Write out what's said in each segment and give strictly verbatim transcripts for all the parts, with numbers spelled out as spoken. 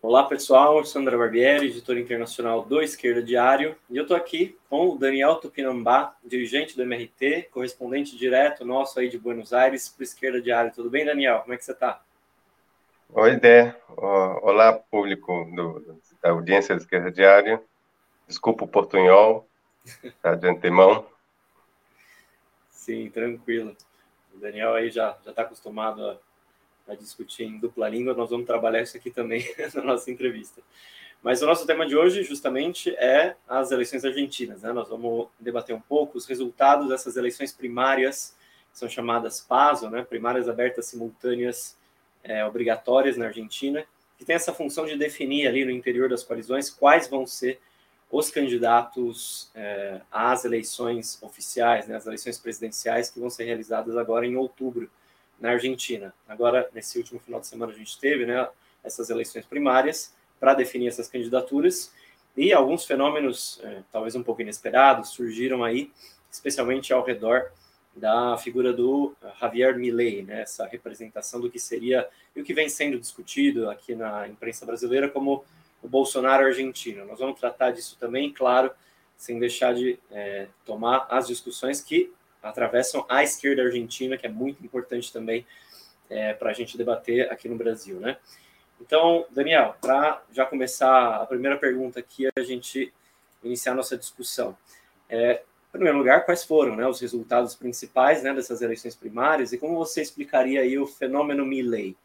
Olá pessoal, eu sou André Barbieri, editor internacional do Esquerda Diário, e eu estou aqui com o Daniel Tupinambá, dirigente do M R T, correspondente direto nosso aí de Buenos Aires para o Esquerda Diário. Tudo bem, Daniel? Como é que você está? Oi, Dé. Olá, público do, da audiência do Esquerda Diário. Desculpa o portunhol, tá, de antemão. Sim, tranquilo. O Daniel aí já já está acostumado a, a discutir em dupla língua, nós vamos trabalhar isso aqui também na nossa entrevista. Mas o nosso tema de hoje, justamente, é as eleições argentinas, né? Nós vamos debater um pouco os resultados dessas eleições primárias, que são chamadas PASO, né? Primárias abertas simultâneas é, obrigatórias na Argentina, que tem essa função de definir ali no interior das coalizões quais vão ser os candidatos é, às eleições oficiais, né? As eleições presidenciais que vão ser realizadas agora em outubro na Argentina. Agora, nesse último final de semana, a gente teve, né, essas eleições primárias para definir essas candidaturas, e alguns fenômenos, é, talvez um pouco inesperados, surgiram aí, especialmente ao redor da figura do Javier Milei, né, essa representação do que seria, e o que vem sendo discutido aqui na imprensa brasileira como o Bolsonaro argentino. Nós vamos tratar disso também, claro, sem deixar de é, tomar as discussões que atravessam a esquerda argentina, que é muito importante também é, para a gente debater aqui no Brasil, né? Então, Daniel, para já começar a primeira pergunta aqui, a gente iniciar a nossa discussão. É, em primeiro lugar, quais foram, né, os resultados principais, né, dessas eleições primárias e como você explicaria aí o fenômeno Milei?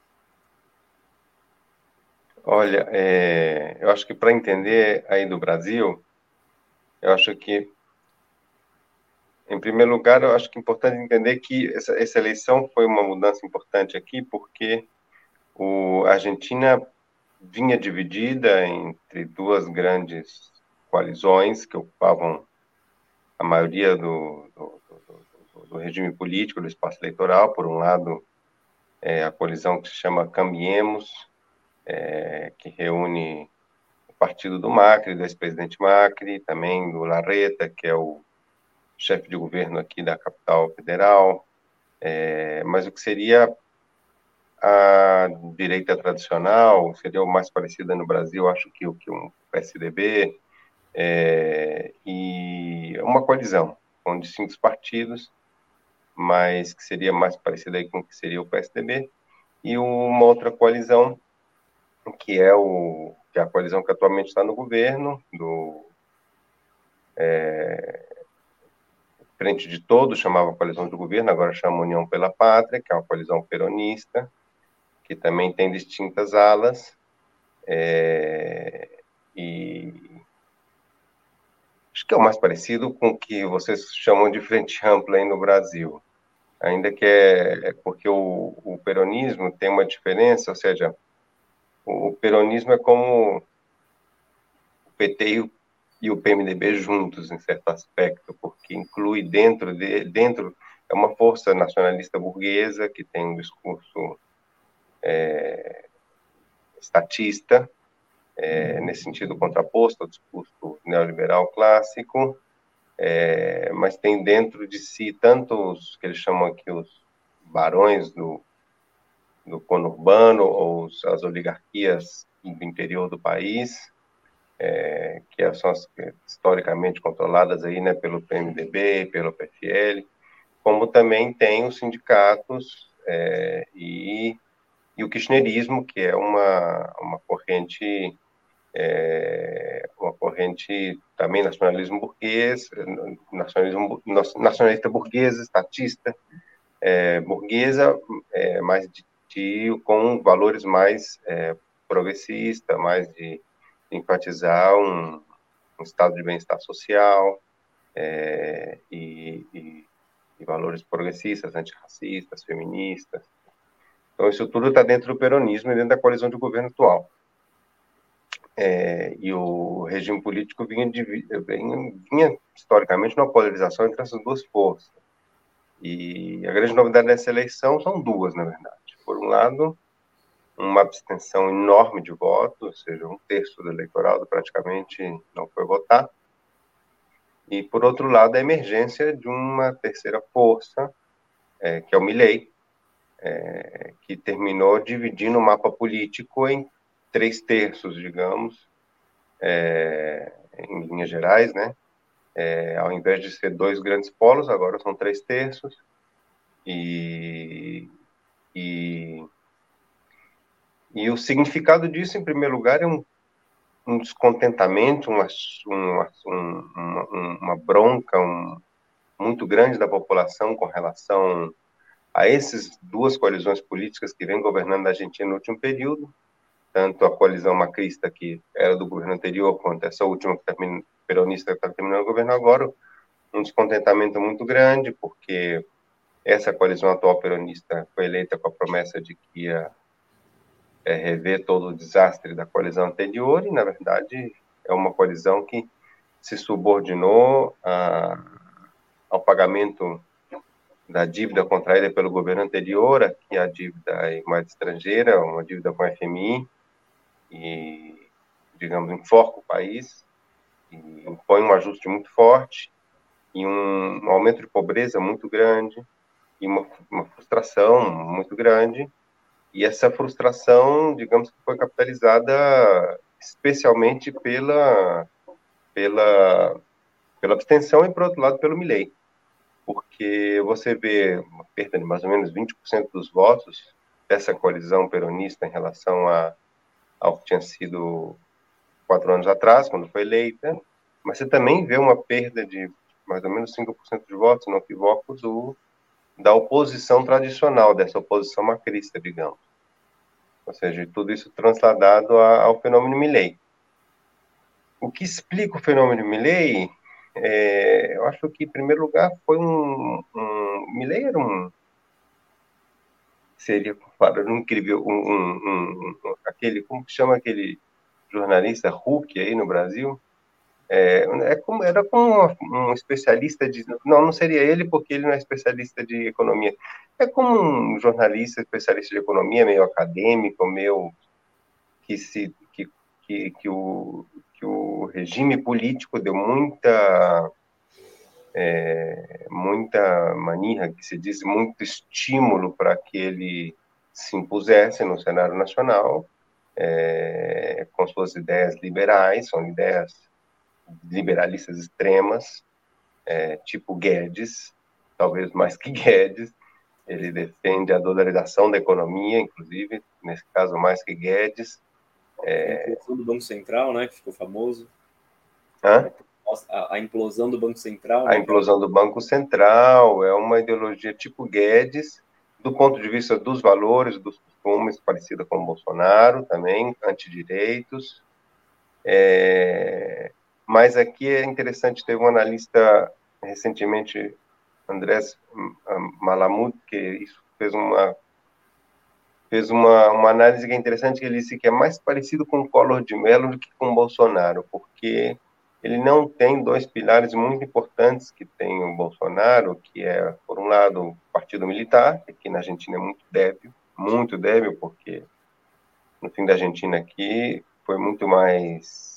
Olha, é, eu acho que para entender aí do Brasil, eu acho que, em primeiro lugar, eu acho que é importante entender que essa, essa eleição foi uma mudança importante aqui, porque o, a Argentina vinha dividida entre duas grandes coalizões que ocupavam a maioria do, do, do, do regime político, do espaço eleitoral. Por um lado, é a coalizão que se chama Cambiemos, é, que reúne o partido do Macri, do ex-presidente Macri, também do Larreta, que é o chefe de governo aqui da capital federal, é, mas o que seria a direita tradicional, seria o mais parecida no Brasil, acho que o que um P S D B, é, e uma coalizão, com distintos partidos, mas que seria mais parecida aí com o que seria o P S D B, e uma outra coalizão, que é, o, que é a coalizão que atualmente está no governo, do é, Frente de Todos, chamava coalizão do governo, agora chama União pela Pátria, que é uma coalizão peronista, que também tem distintas alas, é, e acho que é o mais parecido com o que vocês chamam de frente ampla aí no Brasil, ainda que é, é porque o, o peronismo tem uma diferença, ou seja, o peronismo é como o P T e o, e o P M D B juntos, em certo aspecto, porque inclui dentro de, dentro é uma força nacionalista burguesa que tem um discurso é, estatista, é, nesse sentido contraposto ao discurso neoliberal clássico, é, mas tem dentro de si tanto os que eles chamam aqui os barões do, do conurbano, ou as oligarquias do interior do país, é, que são as historicamente controladas aí, né, pelo P M D B, pelo P F L, como também tem os sindicatos é, e, e o kirchnerismo, que é uma, uma corrente é, uma corrente também nacionalismo burguês, nacionalismo nacionalista burguês, estatista, é, burguesa, é, mais de, de, com valores mais é, progressista, mais de, de enfatizar um, um estado de bem-estar social é, e, e, e valores progressistas, antirracistas, feministas. Então, isso tudo está dentro do peronismo e dentro da coalizão de governo atual. É, e o regime político vinha, de, vinha, vinha, historicamente, numa polarização entre essas duas forças. E a grande novidade dessa eleição são duas, na verdade. Por um lado, uma abstenção enorme de votos, ou seja, um terço do eleitorado praticamente não foi votar. E, por outro lado, a emergência de uma terceira força, é, que é o Milei, é, que terminou dividindo o mapa político em três terços, digamos, é, em linhas gerais, né? É, ao invés de ser dois grandes polos, agora são três terços. E, e, e o significado disso, em primeiro lugar, é um, um descontentamento, uma, uma, uma, uma bronca um, muito grande da população com relação a essas duas coalizões políticas que vêm governando a Argentina no último período, tanto a coalizão macrista, que era do governo anterior, quanto essa última que termina, peronista que está terminando o governo agora, um descontentamento muito grande, porque essa coalizão atual peronista foi eleita com a promessa de que ia é, rever todo o desastre da coalizão anterior, e, na verdade, é uma coalizão que se subordinou a, ao pagamento da dívida contraída pelo governo anterior, aqui a dívida em moeda estrangeira, uma dívida com a F M I, e, digamos, enforca o país, e impõe um ajuste muito forte, e um, um aumento de pobreza muito grande, e uma, uma frustração muito grande, e essa frustração, digamos que foi capitalizada especialmente pela, pela, pela abstenção e, por outro lado, pelo Milei, porque você vê uma perda de mais ou menos vinte por cento dos votos dessa coalizão peronista em relação a, ao que tinha sido quatro anos atrás, quando foi eleita, mas você também vê uma perda de mais ou menos cinco por cento de votos, não equivoco, do, da oposição tradicional, dessa oposição macrista, digamos. Ou seja, tudo isso transladado a, ao fenômeno Milei. O que explica o fenômeno Milei, é, eu acho que, em primeiro lugar, foi um... um Milei era um... Seria, claro, um incrível... Um, um, um, um, aquele, como que chama aquele jornalista Huck aí no Brasil? É, é como, era como um especialista de... Não, não seria ele, porque ele não é especialista de economia. É como um jornalista especialista de economia, meio acadêmico, meio que, se, que, que, que, o, que o regime político deu muita... É, muita mania, que se diz, muito estímulo para que ele se impusesse no cenário nacional, é, com suas ideias liberais, são ideias liberalistas extremas, é, tipo Guedes, talvez mais que Guedes. Ele defende a dolarização da economia, inclusive, nesse caso mais que Guedes. É... A implosão do Banco Central, né, que ficou famoso. Hã? A, a implosão do Banco Central. A né, implosão do Banco Central é uma ideologia tipo Guedes, do ponto de vista dos valores, dos costumes, parecida com o Bolsonaro também, antidireitos. É... Mas aqui é interessante, teve um analista recentemente, Andrés Malamud, que isso fez uma fez uma, uma análise que é interessante, que ele disse que é mais parecido com o Collor de Mello do que com o Bolsonaro, porque ele não tem dois pilares muito importantes que tem o Bolsonaro, que é, por um lado, o partido militar, que aqui na Argentina é muito débil, muito débil, porque no fim da Argentina aqui foi muito mais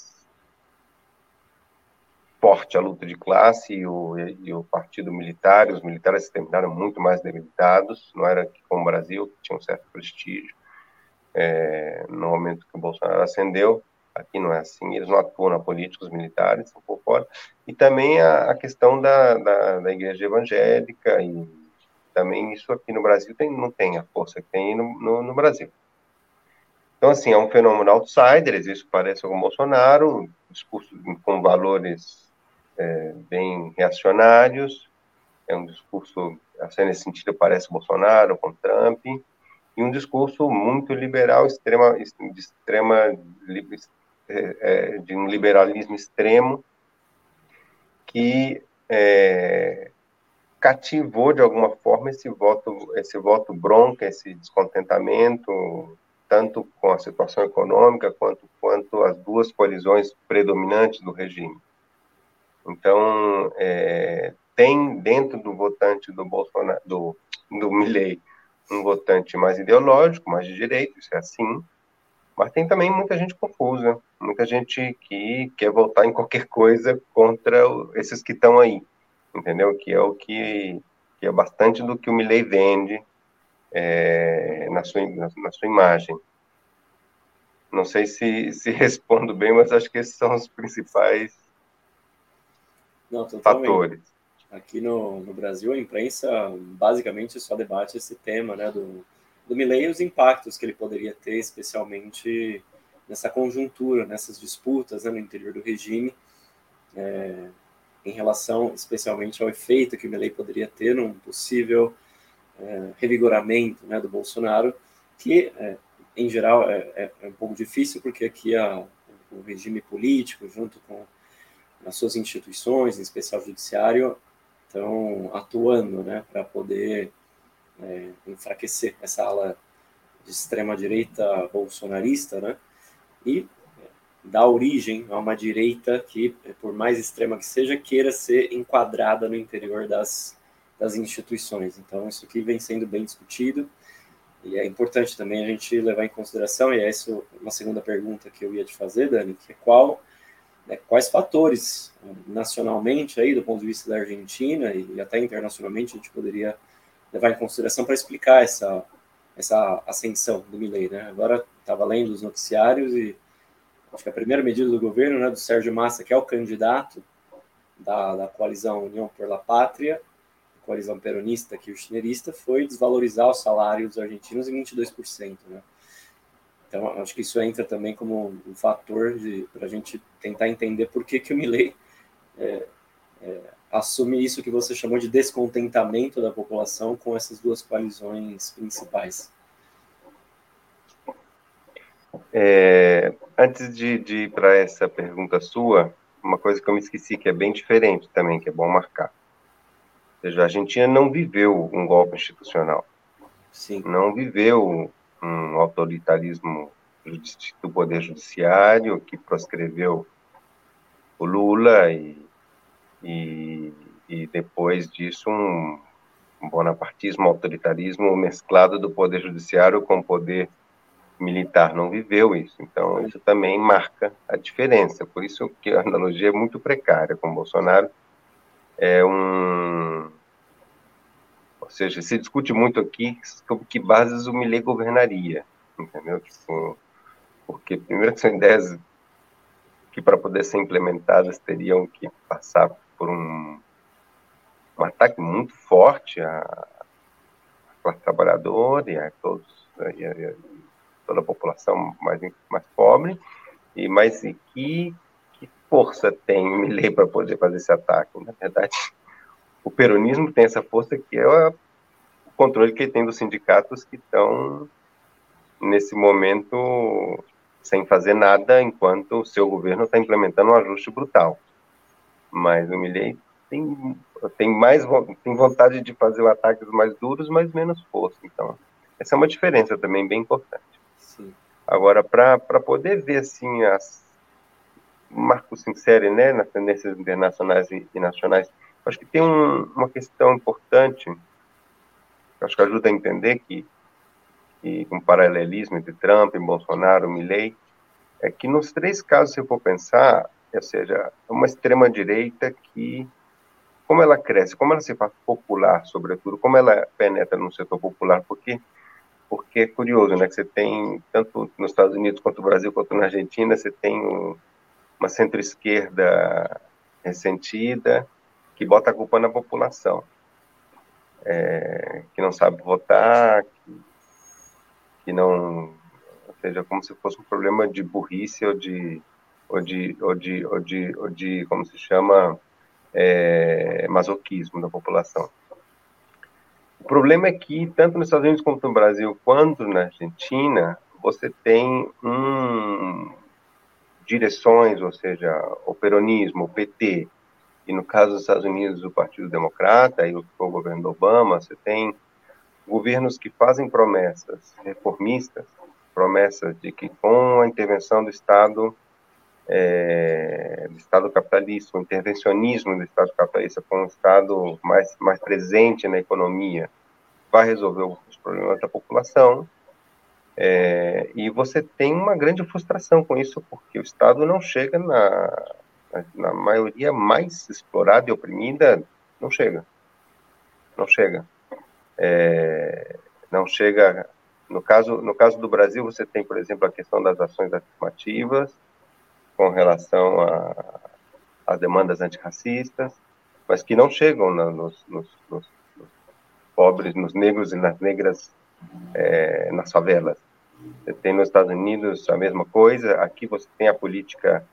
forte a luta de classe e o, e o partido militar, e os militares se terminaram muito mais debilitados, não era como o Brasil, que tinha um certo prestígio, é, no momento que o Bolsonaro ascendeu. Aqui não é assim, eles não atuam na política, os militares estão por fora. E também a, a questão da, da, da igreja evangélica, e também isso aqui no Brasil tem, não tem a força que tem no, no, no Brasil. Então, assim, é um fenômeno outsider, isso parece com o Bolsonaro, discurso com valores é, bem reacionários, é um discurso, assim, nesse sentido, parece Bolsonaro com Trump, e um discurso muito liberal, extrema, de extrema, de um liberalismo extremo, que é, cativou, de alguma forma, esse voto, esse voto bronca, esse descontentamento, tanto com a situação econômica, quanto, quanto as duas coalizões predominantes do regime. Então, é, tem dentro do votante do Bolsonaro, do, do Milei, um votante mais ideológico, mais de direita, isso é assim, mas tem também muita gente confusa, muita gente que quer votar em qualquer coisa contra esses que estão aí, entendeu? Que é o que, que é bastante do que o Milei vende é, na, sua, na, na sua imagem. Não sei se, se respondo bem, mas acho que esses são os principais Não, totalmente. fatores. Aqui no, no Brasil, a imprensa basicamente só debate esse tema, né, do, do Milei e os impactos que ele poderia ter, especialmente nessa conjuntura, nessas disputas, né, no interior do regime, é, em relação especialmente ao efeito que o Milei poderia ter num possível é, revigoramento, né, do Bolsonaro, que, é, em geral, é, é, é um pouco difícil, porque aqui a, o regime político, junto com as suas instituições, em especial o judiciário, estão atuando, né, para poder é, enfraquecer essa ala de extrema-direita bolsonarista, né, e dar origem a uma direita que, por mais extrema que seja, queira ser enquadrada no interior das, das instituições. Então, isso aqui vem sendo bem discutido, e é importante também a gente levar em consideração, e é essa uma segunda pergunta que eu ia te fazer, Dani, que é qual, né, quais fatores, nacionalmente, aí, do ponto de vista da Argentina, e até internacionalmente, a gente poderia levar em consideração para explicar essa, essa ascensão do Milei, né? Agora, estava lendo os noticiários e acho que a primeira medida do governo, né, do Sérgio Massa, que é o candidato da, da coalizão União por la Pátria, coalizão peronista, kirchnerista, foi desvalorizar o salário dos argentinos em vinte e dois por cento, né? Então, acho que isso entra também como um fator para a gente tentar entender por que, que o Milei é, é, assume isso que você chamou de descontentamento da população com essas duas coalizões principais. É, antes de, de ir para essa pergunta sua, uma coisa que eu me esqueci, que é bem diferente também, que é bom marcar. Ou seja, a Argentina não viveu um golpe institucional. Sim. Não viveu um autoritarismo do poder judiciário que proscreveu o Lula e, e, e depois disso um, um bonapartismo, autoritarismo mesclado do poder judiciário com o poder militar. Não viveu isso. Então, isso também marca a diferença. Por isso que a analogia é muito precária com o Bolsonaro. É um... Ou seja, se discute muito aqui sobre que bases o Milei governaria, entendeu? Tipo, porque, primeiro, que são ideias que, para poder ser implementadas, teriam que passar por um, um ataque muito forte à classe trabalhadora e a todos, e a, e a toda a população mais, mais pobre, e mais e que, que força tem o Milei para poder fazer esse ataque? Na verdade, o peronismo tem essa força que é o controle que ele tem dos sindicatos que estão, nesse momento, sem fazer nada, enquanto o seu governo está implementando um ajuste brutal. Mas o Milei tem, tem mais tem vontade de fazer ataques mais duros, mas menos força. Então, essa é uma diferença também bem importante. Sim. Agora, para poder ver assim as marco sincero, né, nas tendências internacionais e, e nacionais, acho que tem um, uma questão importante, acho que ajuda a entender que, que um paralelismo entre Trump, Bolsonaro, Milei, é que nos três casos, se for pensar, ou seja, é uma extrema-direita que, como ela cresce, como ela se faz popular, sobretudo, como ela penetra no setor popular, porque porque é curioso, né, que você tem, tanto nos Estados Unidos quanto no Brasil, quanto na Argentina, você tem um, uma centro-esquerda ressentida, que bota a culpa na população, é, que não sabe votar, que, que não, ou seja, como se fosse um problema de burrice ou de, ou de, ou de, ou de, ou de como se chama, é, masoquismo da população. O problema é que, tanto nos Estados Unidos quanto no Brasil, quanto na Argentina, você tem um, direções, ou seja, o peronismo, o P T, e no caso dos Estados Unidos, o Partido Democrata e o, o governo do Obama, você tem governos que fazem promessas reformistas, promessas de que com a intervenção do Estado, é, do Estado capitalista, o intervencionismo do Estado capitalista, com o Estado mais, mais presente na economia, vai resolver os problemas da população, é, e você tem uma grande frustração com isso, porque o Estado não chega na, na, na maioria mais explorada e oprimida, não chega. Não chega. É, não chega No caso, no caso do Brasil, você tem, por exemplo, a questão das ações afirmativas com relação às demandas antirracistas, mas que não chegam na, nos, nos, nos, nos pobres, nos negros e nas negras é, nas favelas. Você tem nos Estados Unidos a mesma coisa, aqui você tem a política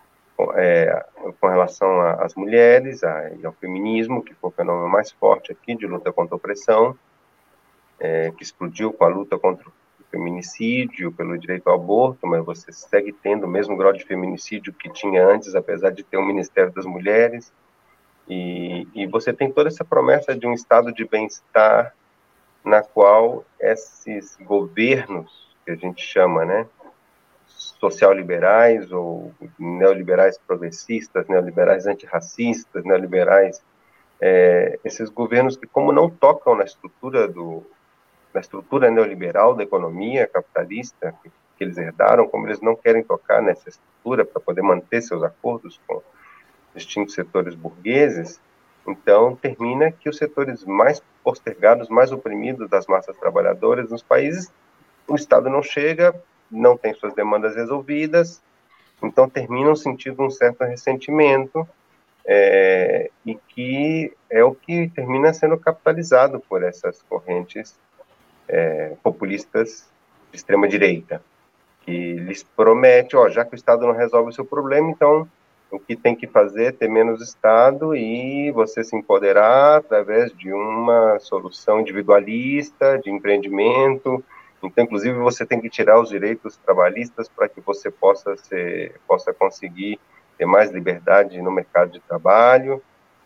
é, com relação às mulheres a, e ao feminismo, que foi o fenômeno mais forte aqui de luta contra a opressão, é, que explodiu com a luta contra o feminicídio, pelo direito ao aborto, mas você segue tendo o mesmo grau de feminicídio que tinha antes, apesar de ter o Ministério das Mulheres, e, e você tem toda essa promessa de um estado de bem-estar na qual esses governos, que a gente chama, né, social-liberais ou neoliberais progressistas, neoliberais antirracistas, neoliberais, é, esses governos que, como não tocam na estrutura do na estrutura neoliberal da economia capitalista que, que eles herdaram, como eles não querem tocar nessa estrutura para poder manter seus acordos com distintos setores burgueses, então termina que os setores mais postergados, mais oprimidos das massas trabalhadoras nos países, o Estado não chega, não tem suas demandas resolvidas, então terminam sentindo um certo ressentimento, é, e que é o que termina sendo capitalizado por essas correntes é, populistas de extrema direita, que lhes promete, ó, já que o Estado não resolve o seu problema, então o que tem que fazer é ter menos Estado e você se empoderar através de uma solução individualista, de empreendimento. Então, inclusive, você tem que tirar os direitos trabalhistas para que você possa ser, possa conseguir ter mais liberdade no mercado de trabalho.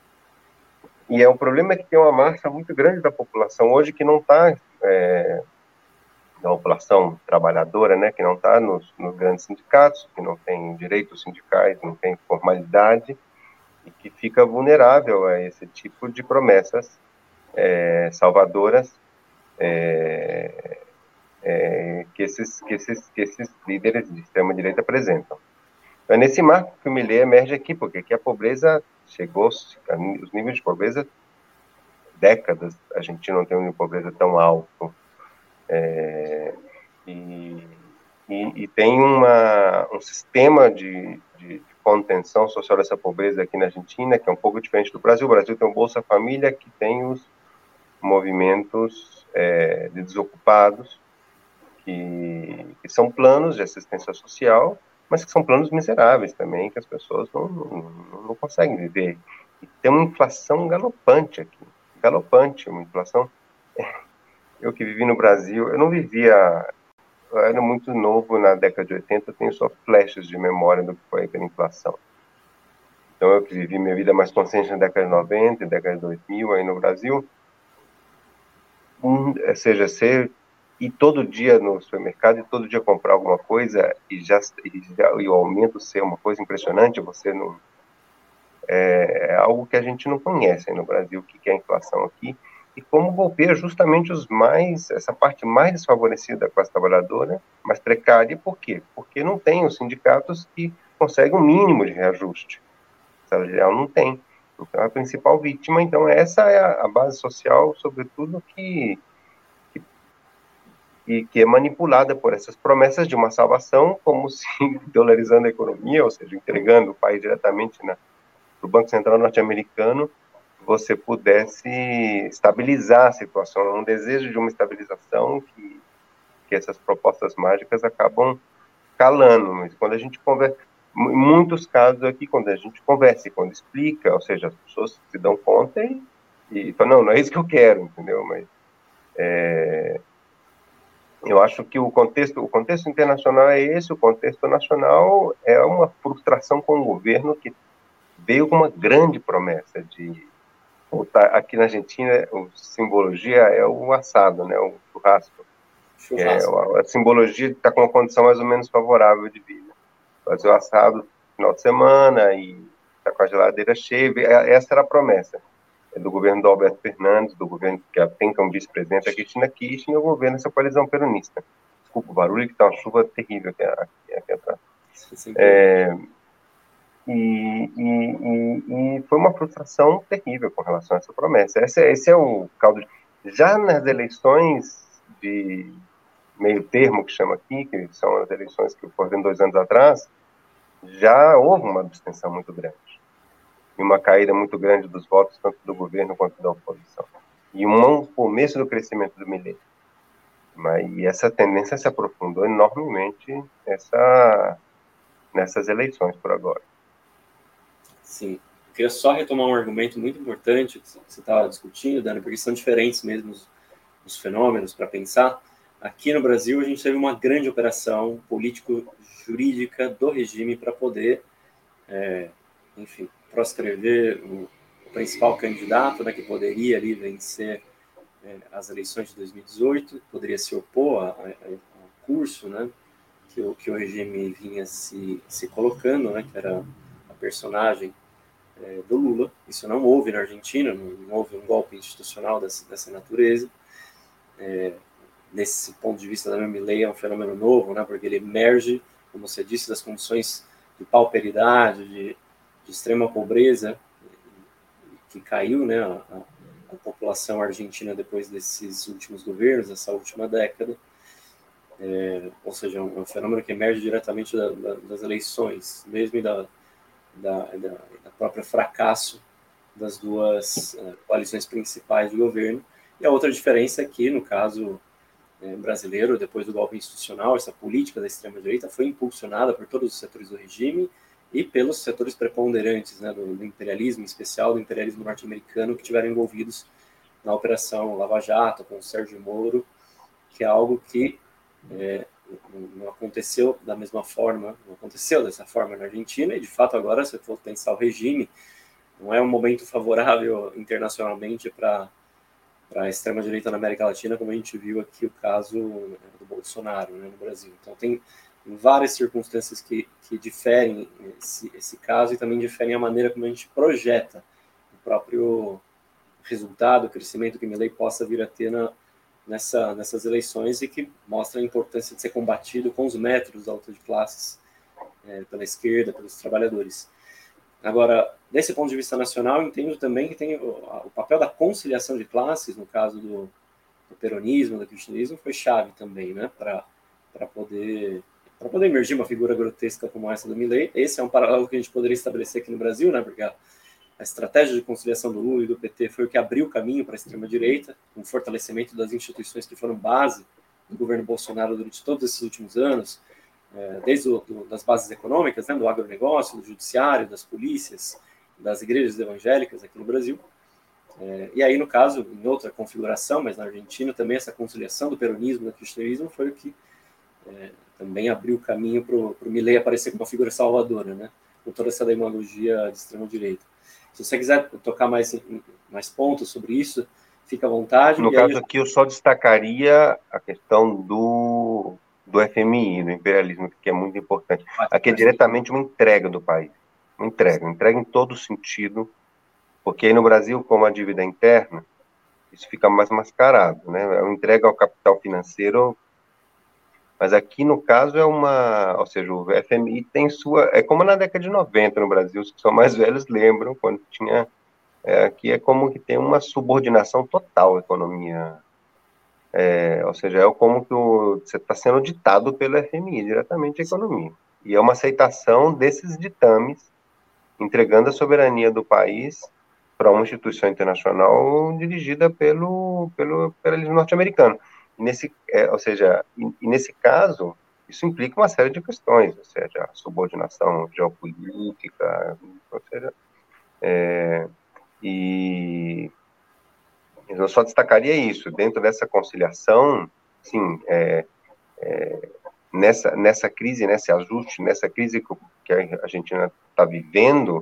E é um problema que tem uma massa muito grande da população hoje que não está, é, da população trabalhadora, né, que não está nos, nos grandes sindicatos, que não tem direitos sindicais, não tem formalidade, e que fica vulnerável a esse tipo de promessas é, salvadoras é, é, que, esses, que, esses, que esses líderes de extrema-direita apresentam. Então, é nesse marco que o Milei emerge aqui, porque aqui a pobreza chegou, os níveis de pobreza, décadas, a gente não tem um nível de pobreza tão alto. É, e, e, e tem uma, um sistema de, de, de contenção social dessa pobreza aqui na Argentina, que é um pouco diferente do Brasil. O Brasil tem o Bolsa Família, que tem os movimentos é, de desocupados, que, que são planos de assistência social, mas que são planos miseráveis também, que as pessoas não, não, não conseguem viver. E tem uma inflação galopante aqui, galopante, uma inflação... Eu que vivi no Brasil, eu não vivia, eu era muito novo na década de oitenta, eu tenho só flashes de memória do que foi a hiperinflação. Então eu que vivi minha vida mais consciente na década de noventa, década de dois mil aí no Brasil, um, ou seja, ser ir todo dia no supermercado e todo dia comprar alguma coisa e já e, já, e o aumento ser uma coisa impressionante, você não é, é algo que a gente não conhece aí no Brasil, o que é a inflação aqui. E como golpeia justamente os mais, essa parte mais desfavorecida da classe trabalhadora, mais precária. Por quê? Porque não tem os sindicatos que conseguem o mínimo de reajuste. O salarial não tem. Então, a principal vítima, então, essa é a, a base social, sobretudo, que, que, que é manipulada por essas promessas de uma salvação, como se dolarizando a economia, ou seja, entregando o país diretamente para o Banco Central norte-americano, você pudesse estabilizar a situação, um desejo de uma estabilização que, que essas propostas mágicas acabam calando. Mas quando a gente conversa, em muitos casos aqui, quando a gente conversa e quando explica, ou seja, as pessoas se dão conta e, e falam, não, não é isso que eu quero, entendeu? Mas é, eu acho que o contexto, o contexto internacional é esse, o contexto nacional é uma frustração com o governo que veio com uma grande promessa de aqui na Argentina, a simbologia é o assado, né, o churrasco. churrasco. É, a simbologia está com uma condição mais ou menos favorável de vida. Fazer o assado no final de semana e está com a geladeira cheia. Essa era a promessa do governo do Alberto Fernandes, do governo que tem como vice-presidente a Cristina Kirchner, e o governo dessa coalizão peronista. Desculpa o barulho, que está uma chuva terrível aqui, aqui, aqui atrás. É, E, e, e foi uma frustração terrível com relação a essa promessa. Esse, esse é o caldo. Já nas eleições de, meio termo, que chama aqui, que são as eleições que ocorreram dois anos atrás, já houve uma abstenção muito grande. E uma caída muito grande dos votos, tanto do governo quanto da oposição. E um começo do crescimento do Milei. Mas, e essa tendência se aprofundou enormemente essa, nessas eleições por agora. Sim. Eu queria só retomar um argumento muito importante que você estava discutindo, Dani, porque são diferentes mesmo os, os fenômenos para pensar. Aqui no Brasil, a gente teve uma grande operação político-jurídica do regime para poder, é, enfim, proscrever o, o principal candidato, né, que poderia ali vencer é, as eleições de dois mil e dezoito, poderia se opor ao curso, né, que o, que o regime vinha se, se colocando, né, que era a personagem é, do Lula. Isso não houve na Argentina, não, não houve um golpe institucional dessa, dessa natureza. É, nesse ponto de vista, da Milei é um fenômeno novo, né, porque ele emerge, como você disse, das condições de pauperidade, de, de extrema pobreza, que caiu, né, a, a população argentina depois desses últimos governos, dessa última década. É, ou seja, um, um fenômeno que emerge diretamente da, da, das eleições, mesmo da, da, da, da própria fracasso das duas uh, coalições principais de governo. E a outra diferença é que, no caso é, brasileiro, depois do golpe institucional, essa política da extrema-direita foi impulsionada por todos os setores do regime e pelos setores preponderantes, né, do, do imperialismo, em especial do imperialismo norte-americano, que tiveram envolvidos na Operação Lava Jato, com o Sérgio Moro, que é algo que é, não aconteceu da mesma forma, não aconteceu dessa forma na Argentina, e de fato agora, se for pensar o regime, não é um momento favorável internacionalmente para a extrema-direita na América Latina, como a gente viu aqui o caso do Bolsonaro, né, no Brasil. Então tem várias circunstâncias que, que diferem esse, esse caso e também diferem a maneira como a gente projeta o próprio resultado, o crescimento que Milei possa vir a ter na, nessa, nessas eleições e que mostra a importância de ser combatido com os métodos da luta de classes é, pela esquerda, pelos trabalhadores. Agora, desse ponto de vista nacional, entendo também que tem o, o papel da conciliação de classes, no caso do, do peronismo, do cristianismo, foi chave também, né, para poder, para poder emergir uma figura grotesca como essa do Milei. Esse é um paralelo que a gente poderia estabelecer aqui no Brasil, né, porque a, a estratégia de conciliação do Lula e do P T foi o que abriu o caminho para a extrema-direita, com um o fortalecimento das instituições que foram base do governo Bolsonaro durante todos esses últimos anos, desde o, do, das bases econômicas, né, do agronegócio, do judiciário, das polícias, das igrejas evangélicas aqui no Brasil. É, e aí, no caso, em outra configuração, mas na Argentina também essa conciliação do peronismo e do cristianismo foi o que é, também abriu o caminho para o Milei aparecer como uma figura salvadora, né, com toda essa demagogia de extrema-direita. Se você quiser tocar mais, mais pontos sobre isso, fica à vontade. No e caso aí... aqui, eu só destacaria a questão do, do F M I, do imperialismo, que é muito importante. Aqui é diretamente uma entrega do país. Uma entrega, uma entrega em todo sentido, porque aí no Brasil, como a dívida é interna, isso fica mais mascarado, né? É uma entrega ao capital financeiro, mas aqui no caso é uma, ou seja, o F M I tem sua, é como na década de noventa no Brasil, os que são mais velhos lembram, quando tinha, é, aqui é como que tem uma subordinação total à economia, é, ou seja, é como que o, você está sendo ditado pelo F M I, diretamente a economia, e é uma aceitação desses ditames, entregando a soberania do país para uma instituição internacional dirigida pelo, pelo imperialismo norte-americano. E nesse, é, ou seja, e, e nesse caso, isso implica uma série de questões, ou seja, a subordinação geopolítica, ou seja, é, e eu só destacaria isso, dentro dessa conciliação, sim, é, é, nessa, nessa crise, nesse ajuste, nessa crise que a Argentina está vivendo,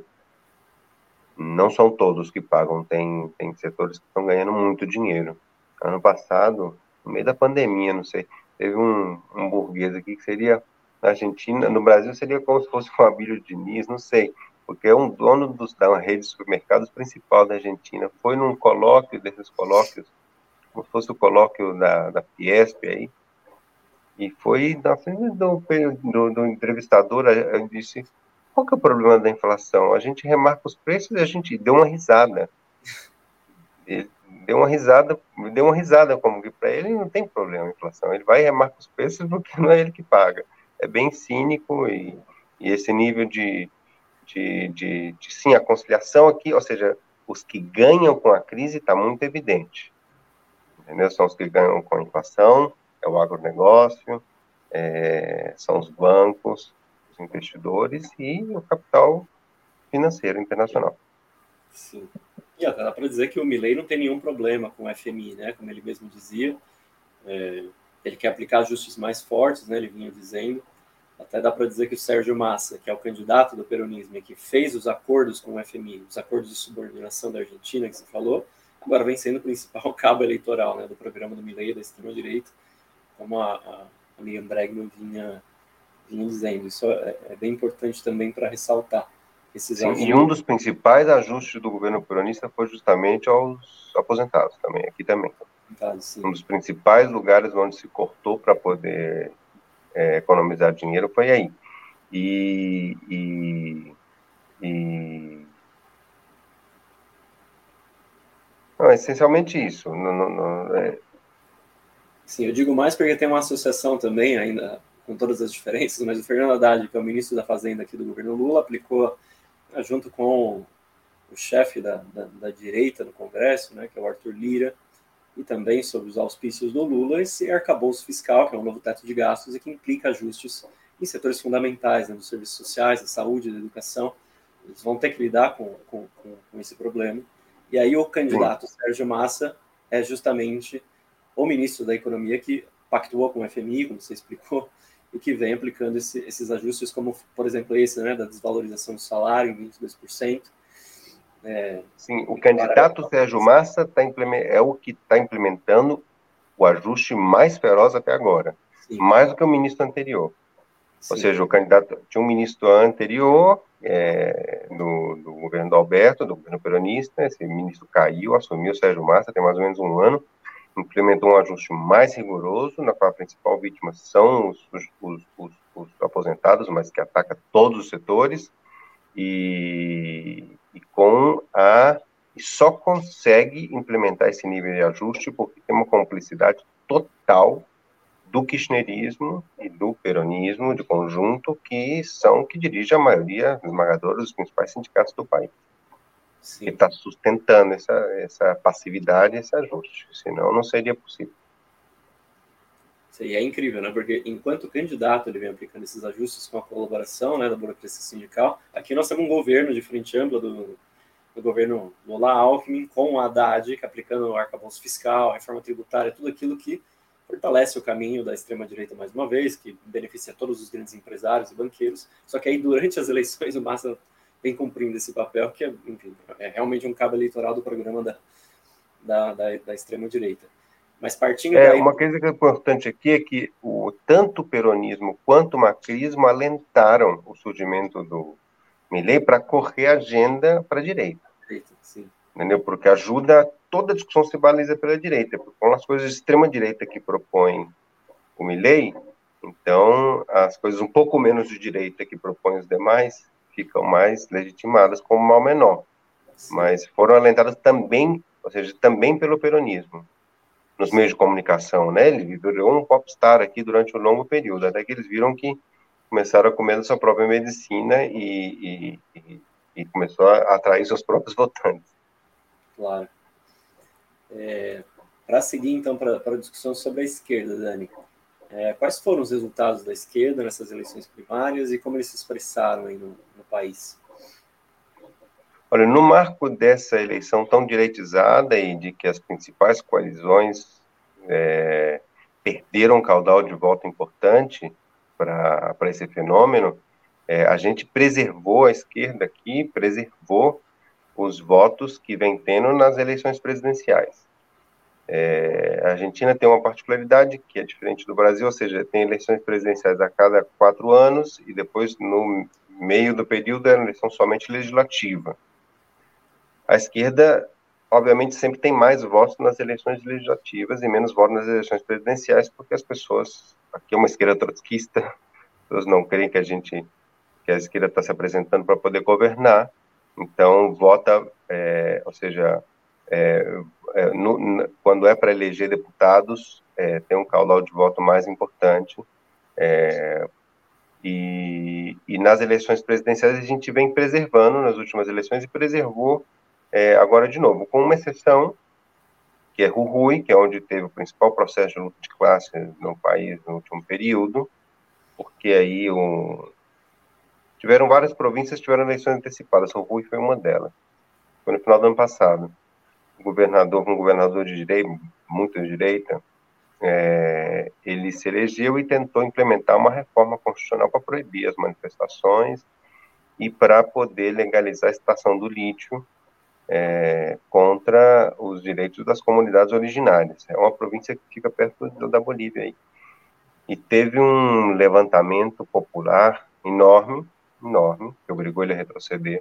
não são todos que pagam, tem, tem setores que estão ganhando muito dinheiro. Ano passado, no meio da pandemia, não sei, teve um, um burguês aqui que seria, na Argentina, no Brasil seria como se fosse um Abílio Diniz, não sei, porque é um dono dos, da rede de supermercados principal da Argentina, foi num colóquio, desses colóquios, como se fosse o colóquio da, da Fiesp aí, e foi na frente do, do, do entrevistador, eu disse, qual que é o problema da inflação? A gente remarca os preços e a gente deu uma risada. ele deu uma risada, deu uma risada como que para ele não tem problema a inflação, ele vai remar com os preços porque não é ele que paga. É bem cínico e, e esse nível de, de, de, de, sim, a conciliação aqui, ou seja, os que ganham com a crise está muito evidente, entendeu? São os que ganham com a inflação, é o agronegócio, é, são os bancos, os investidores e o capital financeiro internacional. Sim. E até dá para dizer que o Milei não tem nenhum problema com o F M I, né? Como ele mesmo dizia, é, ele quer aplicar ajustes mais fortes, né? Ele vinha dizendo. Até dá para dizer que o Sérgio Massa, que é o candidato do peronismo e que fez os acordos com o F M I, os acordos de subordinação da Argentina, que você falou, agora vem sendo o principal cabo eleitoral, né, do programa do Milei, da extrema-direita, como a, a, a Miriam Bregman vinha, vinha dizendo. Isso é, é bem importante também para ressaltar. Esses Sim, e um dos principais ajustes do governo peronista foi justamente aos aposentados também, aqui também. Um dos principais lugares onde se cortou para poder é, economizar dinheiro foi aí. E, e, e... Não, essencialmente isso. Não, não, não, é... Sim, eu digo mais porque tem uma associação também, ainda com todas as diferenças, mas o Fernando Haddad, que é o ministro da Fazenda aqui do governo Lula, aplicou, junto com o chefe da, da, da direita no Congresso, né, que é o Arthur Lira, e também sob os auspícios do Lula, esse arcabouço fiscal, que é um novo teto de gastos e que implica ajustes em setores fundamentais, né, dos serviços sociais, da saúde, da educação. Eles vão ter que lidar com, com, com esse problema. E aí o candidato Sim. Sérgio Massa é justamente o ministro da Economia que pactuou com o F M I, como você explicou, e que vem aplicando esse, esses ajustes, como, por exemplo, esse, né, da desvalorização do salário em vinte e dois por cento. É, Sim, o candidato para... Sérgio Massa tá é o que está implementando o ajuste mais feroz até agora, Sim. mais do que o ministro anterior. Sim. Ou seja, o candidato tinha um ministro anterior é, do, do governo do Alberto, do governo peronista, esse ministro caiu, assumiu o Sérgio Massa, tem mais ou menos um ano, implementou um ajuste mais rigoroso, na qual a principal vítima são os, os, os, os aposentados, mas que ataca todos os setores, e, e com a e só consegue implementar esse nível de ajuste porque tem uma cumplicidade total do kirchnerismo e do peronismo de conjunto, que são que dirige a maioria esmagadora dos principais sindicatos do país. Sim. Que está sustentando essa, essa passividade, esse ajuste, senão não seria possível. E é incrível, né? Porque enquanto candidato ele vem aplicando esses ajustes com a colaboração, né, da burocracia sindical, aqui nós temos um governo de frente ampla do, do governo Lula Alckmin com o Haddad, que aplicando o arcabouço fiscal, a reforma tributária, tudo aquilo que fortalece o caminho da extrema-direita mais uma vez, que beneficia todos os grandes empresários e banqueiros. Só que aí, durante as eleições, o Massa vem cumprindo esse papel, que é, enfim, é realmente um cabo eleitoral do programa da, da, da, da extrema-direita. Mas partindo é, daí... Uma coisa que é importante aqui é que o, tanto o peronismo quanto o macrismo alentaram o surgimento do Milei para correr a agenda para a direita. Sim. Entendeu? Porque ajuda, toda a discussão se baliza pela direita, porque com as coisas de extrema-direita que propõe o Milei, então as coisas um pouco menos de direita que propõem os demais ficam mais legitimadas como mal menor. Sim. Mas foram alentadas também, ou seja, também pelo peronismo. Nos meios de comunicação, né? Ele virou um popstar aqui durante um longo período, até que eles viram que começaram a comer da sua própria medicina e, e, e, e começou a atrair seus próprios votantes. Claro. É, para seguir, então, para a discussão sobre a esquerda, Dani, é, quais foram os resultados da esquerda nessas eleições primárias e como eles se expressaram aí no, no país? Olha, no marco dessa eleição tão direitizada e de que as principais coalizões é, perderam um caudal de voto importante para esse fenômeno, é, a gente preservou a esquerda aqui, preservou os votos que vem tendo nas eleições presidenciais. É, a Argentina tem uma particularidade que é diferente do Brasil, ou seja, tem eleições presidenciais a cada quatro anos e depois, no meio do período, é uma eleição somente legislativa. A esquerda, obviamente, sempre tem mais votos nas eleições legislativas e menos votos nas eleições presidenciais, porque as pessoas, aqui é uma esquerda trotskista, as pessoas não creem que a gente, que a esquerda está se apresentando para poder governar, então vota, é, ou seja, é, é, no, quando é para eleger deputados, é, tem um caudal de voto mais importante. É, e, e nas eleições presidenciais a gente vem preservando, nas últimas eleições, e preservou é, agora de novo, com uma exceção, que é Jujuy, que é onde teve o principal processo de luta de classe no país no último período, porque aí um, tiveram várias províncias que tiveram eleições antecipadas, Jujuy foi uma delas. Foi no final do ano passado. O governador, um governador de direita, muito de direita, é, ele se elegeu e tentou implementar uma reforma constitucional para proibir as manifestações e para poder legalizar a extração do lítio é, contra os direitos das comunidades originárias. É uma província que fica perto da Bolívia aí. E teve um levantamento popular enorme, enorme, que obrigou ele a retroceder.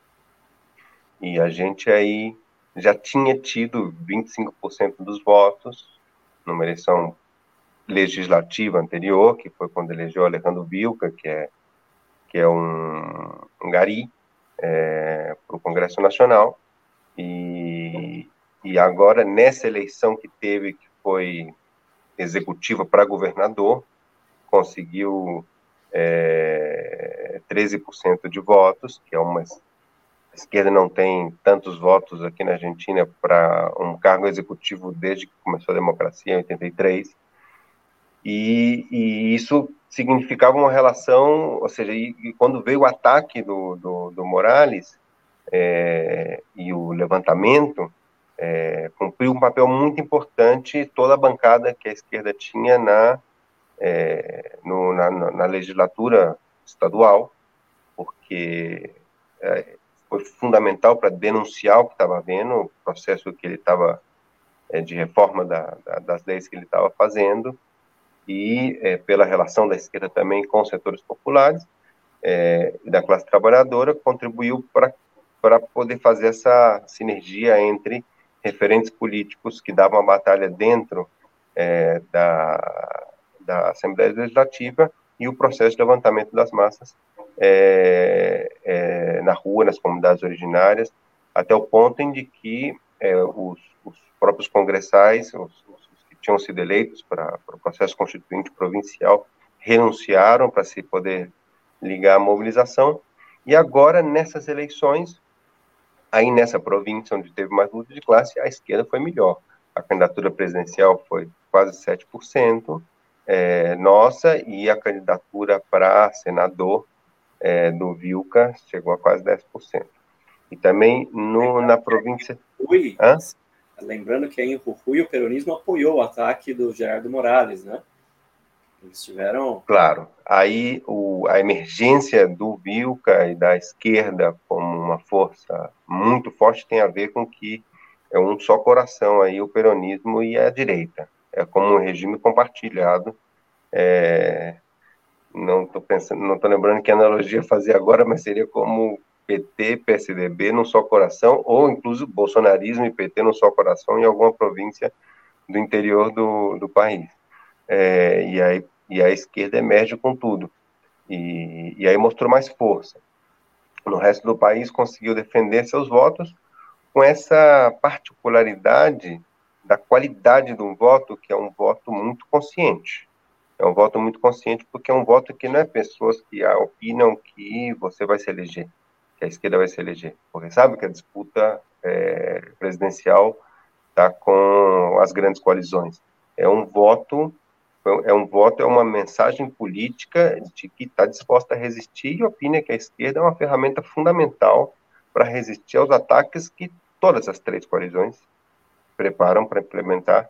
E a gente aí já tinha tido vinte e cinco por cento dos votos numa eleição legislativa anterior, que foi quando elegeu Alejandro Vilca, que é, que é um, um gari é, para o Congresso Nacional. E, e agora, nessa eleição que teve, que foi executiva para governador, conseguiu é, treze por cento de votos, que é uma... A esquerda não tem tantos votos aqui na Argentina para um cargo executivo desde que começou a democracia, em oitenta e três. E, e isso significava uma relação, ou seja, e, e quando veio o ataque do, do, do Morales é, e o levantamento, é, cumpriu um papel muito importante toda a bancada que a esquerda tinha na, é, no, na, na legislatura estadual, porque é, foi fundamental para denunciar o que estava havendo, o processo que ele estava, é, de reforma da, da, das leis que ele estava fazendo, e é, pela relação da esquerda também com os setores populares é, e da classe trabalhadora, contribuiu para para poder fazer essa sinergia entre referentes políticos que davam a batalha dentro é, da, da Assembleia Legislativa e o processo de levantamento das massas é, é, na rua, nas comunidades originárias, até o ponto em de que é, os, os próprios congressais, os, os que tinham sido eleitos para o processo constituinte provincial, renunciaram para se poder ligar à mobilização. E agora, nessas eleições, aí nessa província onde teve mais luta de classe, a esquerda foi melhor. A candidatura presidencial foi quase sete por cento é, nossa, e a candidatura para senador é, do Vilca chegou a quase dez por cento. E também no, na província... Jujuy, Hã? Lembrando que em Jujuy o peronismo apoiou o ataque do Gerardo Morales, né? Eles tiveram... Claro, aí o, a emergência do Vilca e da esquerda como uma força muito forte tem a ver com que é um só coração aí o peronismo e a direita. É como um regime compartilhado. É, não estou pensando, não estou lembrando que analogia fazer agora, mas seria como P T, P S D B num só coração, ou incluso bolsonarismo e P T num só coração em alguma província do interior do, do país. É, e aí e a esquerda emerge com tudo. E, e aí mostrou mais força. No resto do país conseguiu defender seus votos com essa particularidade da qualidade de um voto, que é um voto muito consciente. É um voto muito consciente porque é um voto que não é pessoas que opinam que você vai se eleger, que a esquerda vai se eleger. Porque sabe que a disputa é, presidencial está com as grandes coalizões. É um voto é um voto, é uma mensagem política de que está disposta a resistir e opina que a esquerda é uma ferramenta fundamental para resistir aos ataques que todas as três coalizões preparam para implementar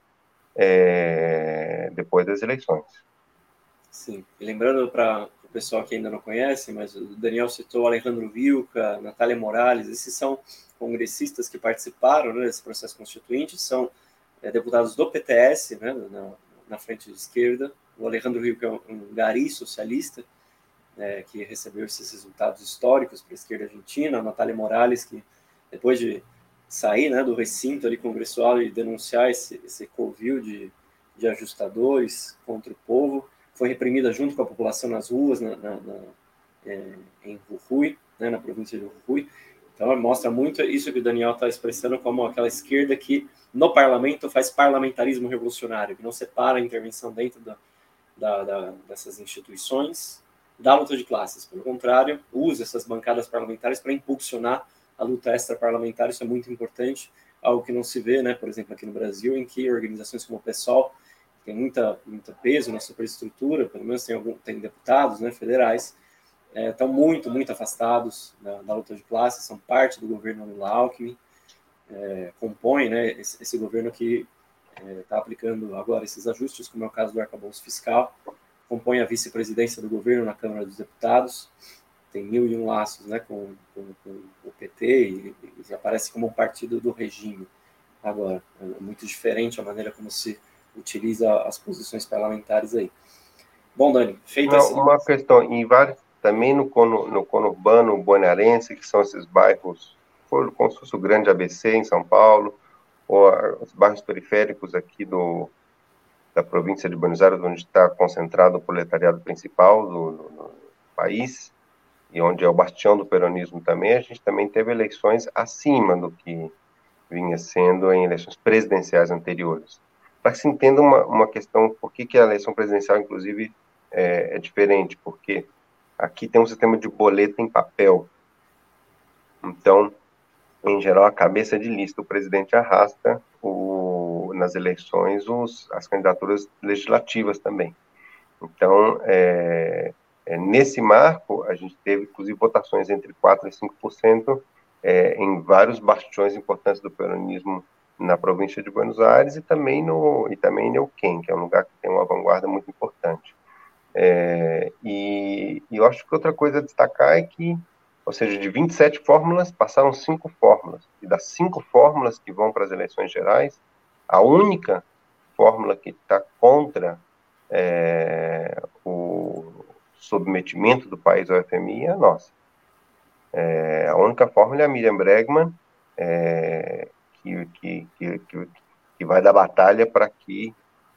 é, depois das eleições. Sim, e lembrando para o pessoal que ainda não conhece, mas o Daniel citou Alejandro Vilca, Natália Morales, esses são congressistas que participaram, né, desse processo constituinte, são é, deputados do P T S, né, na, na frente de esquerda. O Alejandro Vilca é um, um gari socialista, é, que recebeu esses resultados históricos para a esquerda argentina. A Natália Morales, que depois de sair, né, do recinto ali congressual e denunciar esse, esse covil de, de ajustadores contra o povo, foi reprimida junto com a população nas ruas, na, na, na, é, em Jujuy, né, na província de Jujuy, Então, mostra muito isso que o Daniel está expressando como aquela esquerda que, no parlamento, faz parlamentarismo revolucionário, que não separa a intervenção dentro da, da, da, dessas instituições da luta de classes. Pelo contrário, usa essas bancadas parlamentares para impulsionar a luta extra-parlamentar. Isso é muito importante, algo que não se vê, né, por exemplo, aqui no Brasil, em que organizações como o PSOL tem muita, muita peso na superestrutura, pelo menos tem, algum, tem deputados, né, federais, é, estão muito, muito afastados da, da luta de classes, são parte do governo Lula-Alckmin, é, compõem, né, esse, esse governo que está é, aplicando agora esses ajustes, como é o caso do arcabouço fiscal, compõe a vice-presidência do governo na Câmara dos Deputados, tem mil e um laços, né, com, com, com o P T e, e aparece como um partido do regime agora. É muito diferente a maneira como se utiliza as posições parlamentares aí. Bom, Dani, feito Uma, assim... uma questão, em vários, também no, cono, no conurbano bonaerense, que são esses bairros, como se fosse o grande A B C em São Paulo, ou a, os bairros periféricos aqui do, da província de Buenos Aires, onde está concentrado o proletariado principal do, do, do país, e onde é o bastião do peronismo também, a gente também teve eleições acima do que vinha sendo em eleições presidenciais anteriores. Para que se entenda uma, uma questão, por que, que a eleição presidencial, inclusive, é, é diferente? Porque aqui tem um sistema de boleta em papel. Então, em geral, a cabeça de lista, o presidente arrasta o, nas eleições os, as candidaturas legislativas também. Então, é, é, nesse marco, a gente teve, inclusive, votações entre quatro por cento e cinco por cento é, em vários bastiões importantes do peronismo na província de Buenos Aires e também, no, e também em Neuquén, que é um lugar que tem uma vanguarda muito importante. É, e, e eu acho que outra coisa a destacar é que, ou seja, de vinte e sete fórmulas, passaram cinco fórmulas. E das cinco fórmulas que vão para as eleições gerais, a única fórmula que está contra é, o submetimento do país ao F M I é a nossa. É, a única fórmula é a Miriam Bregman, é, que, que, que, que, que vai dar batalha para que,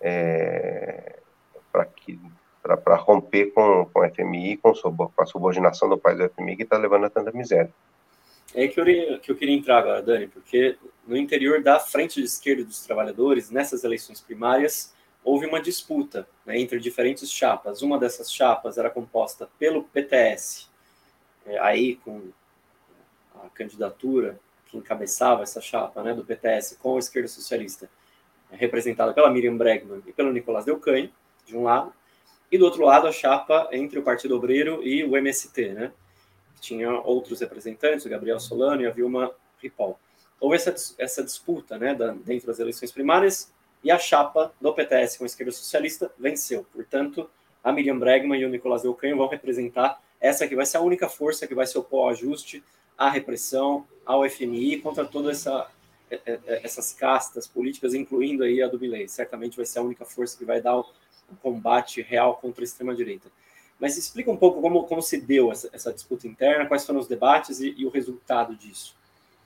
é, para que para romper com, com o F M I, com, com a subordinação do país ao F M I, que está levando a tanta miséria. É aí que eu, que eu queria entrar agora, Dani, porque no interior da Frente de Esquerda dos Trabalhadores, nessas eleições primárias, houve uma disputa, né, entre diferentes chapas. Uma dessas chapas era composta pelo P T S, é, aí com a candidatura que encabeçava essa chapa, né, do P T S com a esquerda socialista, é, representada pela Miriam Bregman e pelo Nicolás Delcanho, de um lado, e do outro lado a chapa entre o Partido Obreiro e o M S T, né? Tinha outros representantes, o Gabriel Solano e a Vilma Ripoll. Houve essa, essa disputa, né, da, dentro das eleições primárias, e a chapa do P T S com a esquerda socialista venceu. Portanto, a Miriam Bregman e o Nicolás Delcanho vão representar essa que vai ser a única força que vai se opor ao ajuste, à repressão, ao F M I, contra todas essa, essas castas políticas, incluindo aí a do Milei. Certamente vai ser a única força que vai dar o combate real contra a extrema-direita. Mas explica um pouco como, como se deu essa, essa disputa interna, quais foram os debates e, e o resultado disso.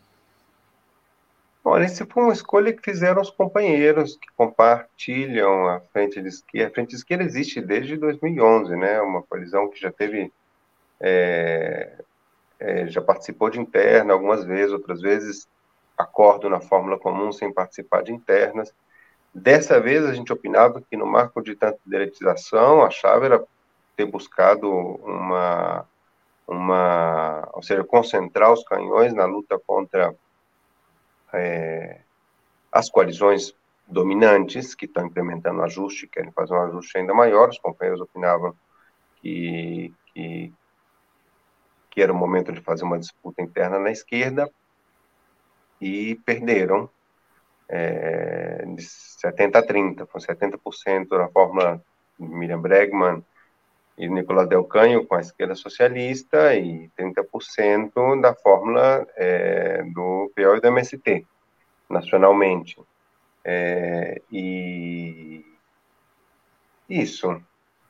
Olha, isso foi uma escolha que fizeram os companheiros que compartilham a Frente de Esquerda. A Frente de Esquerda existe desde dois mil e onze, né? Uma coalizão que já teve, é, é, já participou de interna algumas vezes, outras vezes acordo na fórmula comum sem participar de internas. Dessa vez a gente opinava que no marco de tanta deretização, a chave era ter buscado uma, uma, ou seja, concentrar os canhões na luta contra é, as coalizões dominantes que estão implementando ajuste, querem fazer um ajuste ainda maior. Os companheiros opinavam que, que, que era o momento de fazer uma disputa interna na esquerda e perderam é, de setenta a trinta, com setenta por cento na fórmula Miriam Bregman e Nicolás Delcanho com a esquerda socialista e trinta por cento da fórmula é, do P O e do M S T, nacionalmente. É, e isso.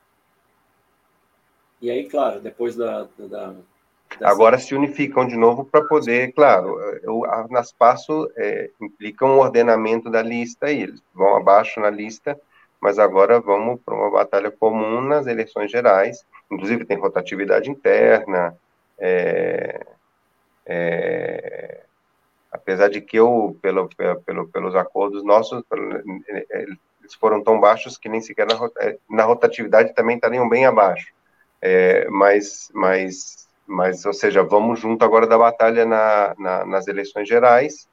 E aí, claro, depois da... da dessa... Agora se unificam de novo para poder, claro, eu, nas PASSO é, implicam um ordenamento da lista, e eles vão abaixo na lista, mas agora vamos para uma batalha comum nas eleições gerais, inclusive tem rotatividade interna, é, É, apesar de que eu, pelo, pelo, pelos acordos nossos, eles foram tão baixos que nem sequer na, na rotatividade também estariam bem abaixo. É, mas, mas, mas, ou seja, vamos junto agora da batalha na, na, nas eleições gerais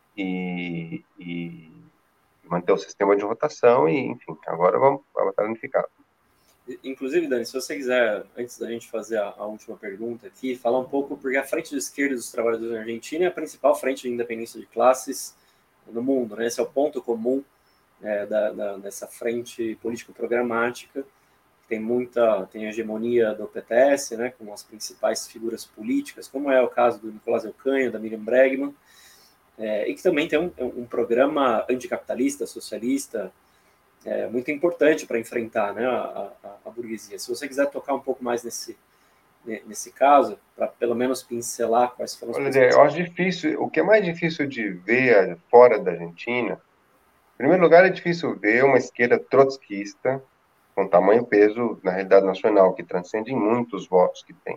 e, e manter o sistema de votação e, enfim, agora vamos para a batalha unificada. Inclusive, Dani, se você quiser, antes da gente fazer a, a última pergunta aqui, falar um pouco, porque a Frente de Esquerda dos Trabalhadores na Argentina é a principal frente de independência de classes no mundo, né? Esse é o ponto comum é, da, da, dessa frente político-programática. Tem muita, tem a hegemonia do P T S, né, com as principais figuras políticas, como é o caso do Nicolás Elkanho, da Miriam Bregman, é, e que também tem um, um programa anticapitalista, socialista, é, muito importante para enfrentar, né, a, a, a burguesia. Se você quiser tocar um pouco mais nesse, nesse caso, para pelo menos pincelar quais foram os Olha, eu acho difícil, o que é mais difícil de ver fora da Argentina, em primeiro lugar, é difícil ver uma esquerda trotskista com tamanho e peso na realidade nacional, que transcende muitos votos que tem.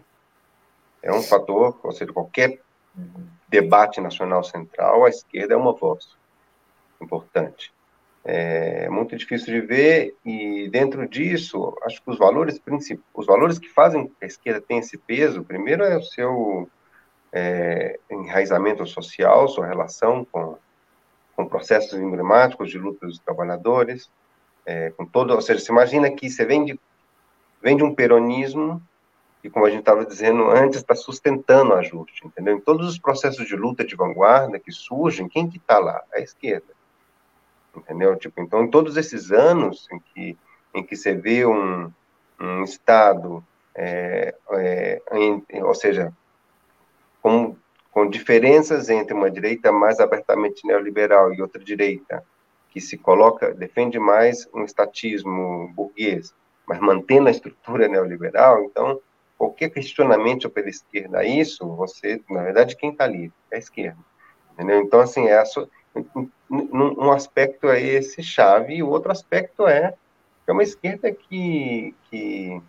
É um fator, ou seja, qualquer debate nacional central, a esquerda é uma voz importante. É muito difícil de ver e dentro disso, acho que os valores principais, os valores que fazem que a esquerda tenha esse peso, primeiro é o seu é, enraizamento social, sua relação com, com processos emblemáticos de luta dos trabalhadores, é, com todo, ou seja, você imagina que você vem de, vem de um peronismo que, como a gente estava dizendo antes, está sustentando o ajuste, entendeu? Em todos os processos de luta de vanguarda que surgem, quem que está lá? A esquerda. Entendeu? Tipo, então, em todos esses anos em que, em que você vê um, um Estado, é, é, em, ou seja, com, com diferenças entre uma direita mais abertamente neoliberal e outra direita, que se coloca, defende mais um estatismo burguês, mas mantendo a estrutura neoliberal, então, qualquer questionamento pela esquerda a isso, você, na verdade, quem está ali? É a esquerda. Entendeu? Então, assim, é a so... um aspecto é esse chave, e o outro aspecto é que é uma esquerda que, que,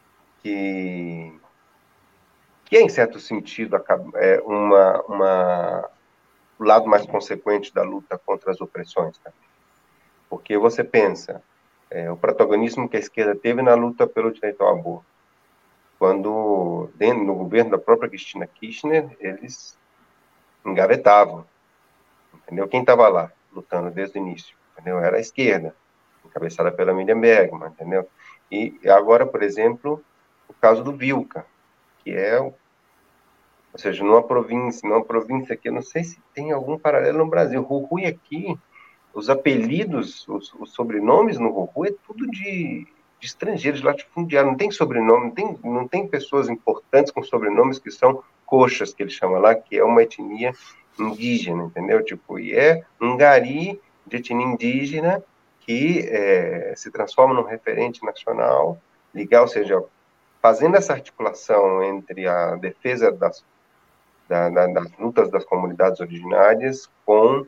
que, que é, em certo sentido, é uma, uma, o lado mais consequente da luta contra as opressões. Tá? Porque você pensa, é, o protagonismo que a esquerda teve na luta pelo direito ao aborto, quando, dentro, no governo da própria Cristina Kirchner, eles engavetavam. Entendeu? Quem estava lá lutando desde o início? Entendeu? Era a esquerda, encabeçada pela Miriam Bregman, entendeu? E agora, por exemplo, o caso do Vilca, que é, ou seja, numa província, numa província que eu não sei se tem algum paralelo no Brasil. Jujuy aqui, os apelidos, os, os sobrenomes no Jujuy é tudo de, de estrangeiros, latifundiários, não tem sobrenome, não tem, não tem pessoas importantes com sobrenomes que são coxas, que eles chamam lá, que é uma etnia indígena, entendeu? Tipo, e é um gari de etnia indígena que é, se transforma num referente nacional, ligar, ou seja, fazendo essa articulação entre a defesa das, da, da, das lutas das comunidades originárias com,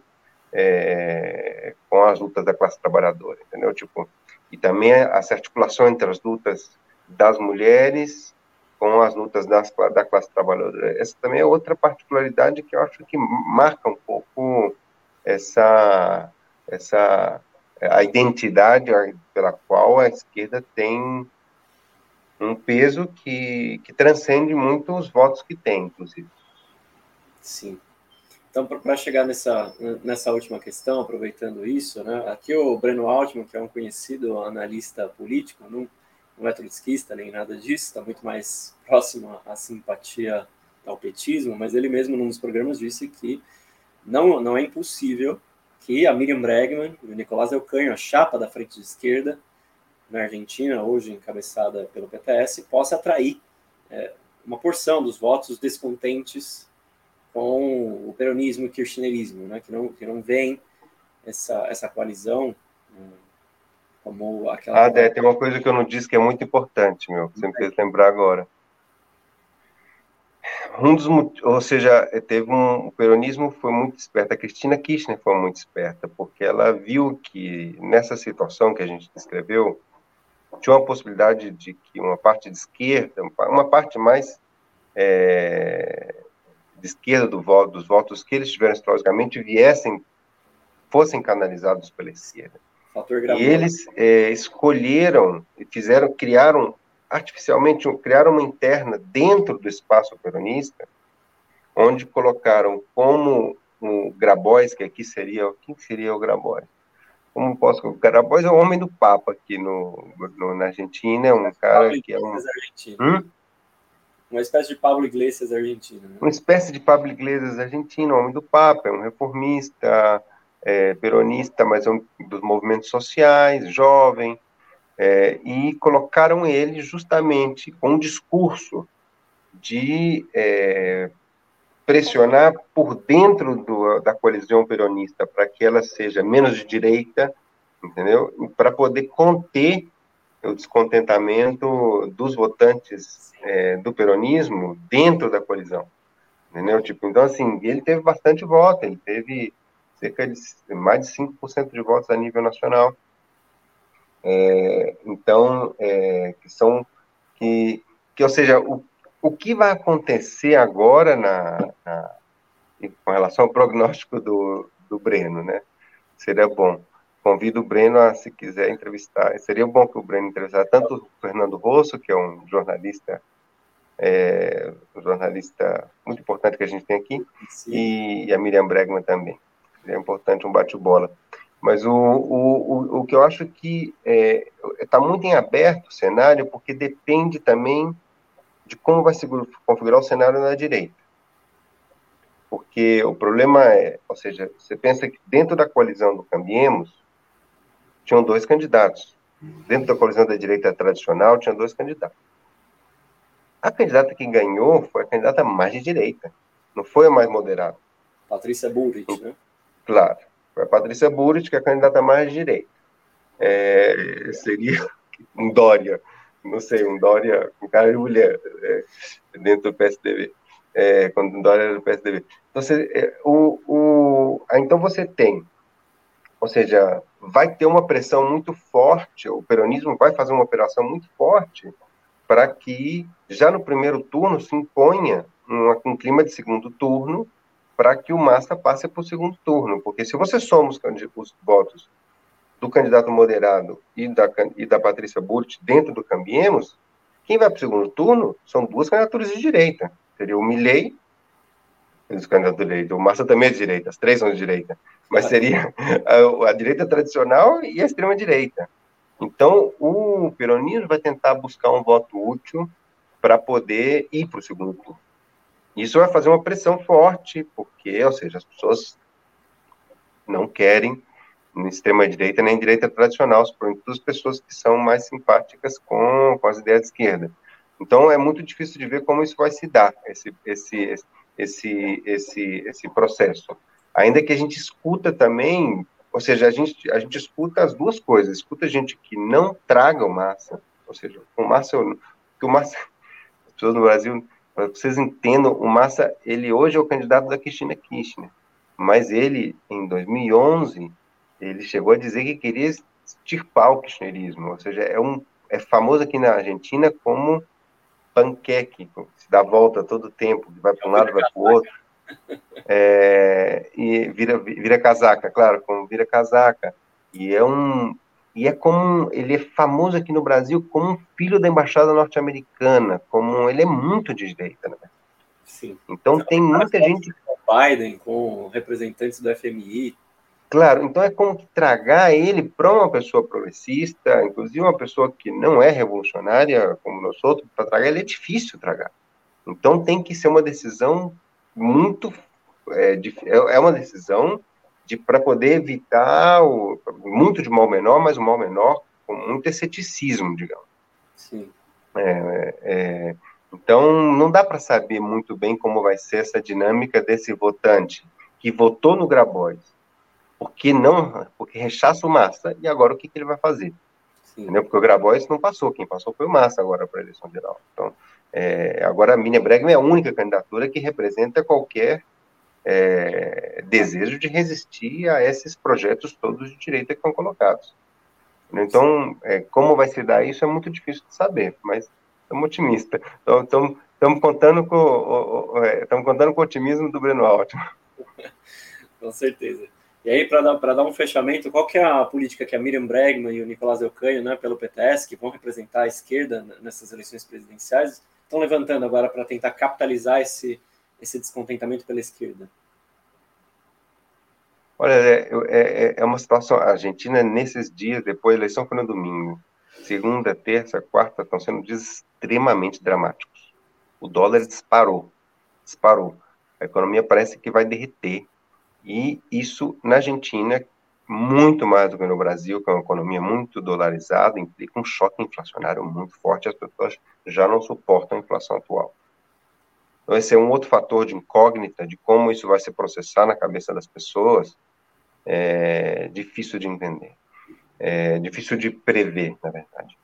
é, com as lutas da classe trabalhadora, entendeu? Tipo, e também essa articulação entre as lutas das mulheres com as lutas das, da classe trabalhadora. Essa também é outra particularidade que eu acho que marca um pouco essa, essa a identidade pela qual a esquerda tem um peso que, que transcende muito os votos que tem, inclusive. Sim. Então, para chegar nessa, nessa última questão, aproveitando isso, né, aqui o Breno Altman, que é um conhecido analista político, não, não é trotskista nem nada disso, está muito mais próximo à simpatia ao petismo, mas ele mesmo, num dos programas, disse que não, não é impossível que a Miriam Bregman e o Nicolás Elkanho, a chapa da frente de esquerda na Argentina, hoje encabeçada pelo P T S, possa atrair é, uma porção dos votos descontentes com o peronismo e o kirchnerismo, né, que não, que não vem essa, essa coalizão né, como aquela... Ah, Dé, tem uma coisa que eu não disse que é muito importante, meu, que você me fez lembrar agora. Um dos, ou seja, teve um, o peronismo foi muito esperto, a Cristina Kirchner foi muito esperta, porque ela viu que nessa situação que a gente descreveu, tinha uma possibilidade de que uma parte de esquerda, uma parte mais é, de de esquerda do voto, dos votos que eles tiveram histologicamente viessem, fossem canalizados pela esquerda. E eles é, escolheram, fizeram, criaram artificialmente, criaram uma interna dentro do espaço peronista, onde colocaram como o Grabois, que aqui seria, quem seria o Grabois? Como posso, o Grabois é o homem do Papa aqui no, no na Argentina, é um cara que é um... Hum? Uma espécie de Pablo Iglesias argentino. Né? Uma espécie de Pablo Iglesias argentino, homem do Papa, é um reformista, é, peronista, mas é um dos movimentos sociais, jovem, é, e colocaram ele justamente com um discurso de é, pressionar por dentro do, da coalizão peronista para que ela seja menos de direita, entendeu? Para poder conter o descontentamento dos votantes é, do peronismo dentro da coalizão, entendeu? Tipo, então, assim, ele teve bastante voto, ele teve cerca de mais de cinco por cento de votos a nível nacional. É, então, é, que são, que, que, ou seja, o, o que vai acontecer agora na, na, com relação ao prognóstico do, do Breno, né? Seria bom. Convido o Breno a, se quiser, entrevistar. Seria bom que o Breno entrevistasse tanto o Fernando Rosso, que é um jornalista, é, um jornalista muito importante que a gente tem aqui, e, e a Miriam Bregman também. Seria importante um bate-bola. Mas o, o, o, o que eu acho que está é, muito em aberto o cenário, porque depende também de como vai se configurar o cenário na direita. Porque o problema é, ou seja, você pensa que dentro da coalizão do Cambiemos, tinham dois candidatos. Dentro da coalizão da direita tradicional, tinha dois candidatos. A candidata que ganhou foi a candidata mais de direita, não foi a mais moderada. Patrícia Bullrich, né? Claro, foi a Patrícia Bullrich, que é a candidata mais de direita. É, seria um Dória, não sei, um Dória com cara de mulher, é, dentro do P S D B, é, quando o Dória era do P S D B. Então você, é, o, o, então você tem, ou seja, vai ter uma pressão muito forte, o peronismo vai fazer uma operação muito forte para que, já no primeiro turno, se imponha um, um clima de segundo turno para que o Massa passe para o segundo turno. Porque se você soma os, os votos do candidato moderado e da, e da Patrícia Bullrich dentro do Cambiemos, quem vai para o segundo turno são duas candidaturas de direita. Seria o Milei, os candidatos de direita, o Massa também é de direita, as três são de direita, mas seria a, a direita tradicional e a extrema-direita. Então, o peronismo vai tentar buscar um voto útil para poder ir para o segundo turno. Isso vai fazer uma pressão forte, porque, ou seja, as pessoas não querem nem extrema-direita nem direita tradicional, sobretudo as pessoas que são mais simpáticas com, com as ideias de esquerda. Então, é muito difícil de ver como isso vai se dar, esse, esse, esse, esse, esse processo. Ainda que a gente escuta também, ou seja, a gente, a gente escuta as duas coisas, escuta gente que não traga o Massa, ou seja, o Massa, que o Massa, as pessoas no Brasil, para vocês entendam, o Massa, ele hoje é o candidato da Cristina Kirchner, mas ele, em dois mil e onze, ele chegou a dizer que queria extirpar o kirchnerismo, ou seja, é, um, é famoso aqui na Argentina como panqueque, que se dá volta todo o tempo, que vai para um lado, vai para o outro, é, e vira, vira casaca, claro, como vira casaca, e é um, e é como, ele é famoso aqui no Brasil como um filho da embaixada norte-americana, como ele é muito de direita, né? Sim. Então tem muita gente... Com Biden, com representantes do F M I. Claro, então é como que tragar ele para uma pessoa progressista, inclusive uma pessoa que não é revolucionária, como nós outros, para tragar ele é difícil tragar. Então tem que ser uma decisão muito... É, é uma decisão de, para poder evitar o, muito de mal menor, mas o mal menor com muito ceticismo, digamos. Sim. É, é, então, não dá para saber muito bem como vai ser essa dinâmica desse votante que votou no Grabois, porque não, porque rechaça o Massa, e agora o que, que ele vai fazer? Entendeu? Porque o Grabois não passou, quem passou foi o Massa agora para a eleição geral. Então, é, agora a Miriam Bregman é a única candidatura que representa qualquer é, desejo de resistir a esses projetos todos de direita que estão colocados. Então, é, como vai se dar isso é muito difícil de saber, mas estamos otimistas. Então, Estamos contando com, estamos contando com o otimismo do Breno Altman. Com certeza. E aí, para dar, dar um fechamento, qual que é a política que a Miriam Bregman e o Nicolás Elcanho, né, pelo P T S, que vão representar a esquerda nessas eleições presidenciais, estão levantando agora para tentar capitalizar esse, esse descontentamento pela esquerda? Olha, é, é, é uma situação... A Argentina, nesses dias, depois da eleição foi no domingo, segunda, terça, quarta, estão sendo dias extremamente dramáticos. O dólar disparou, disparou. A economia parece que vai derreter. E isso, na Argentina, muito mais do que no Brasil, que é uma economia muito dolarizada, implica um choque inflacionário muito forte. As pessoas já não suportam a inflação atual. Então, esse é um outro fator de incógnita de como isso vai se processar na cabeça das pessoas. É difícil de entender. É difícil de prever, na verdade.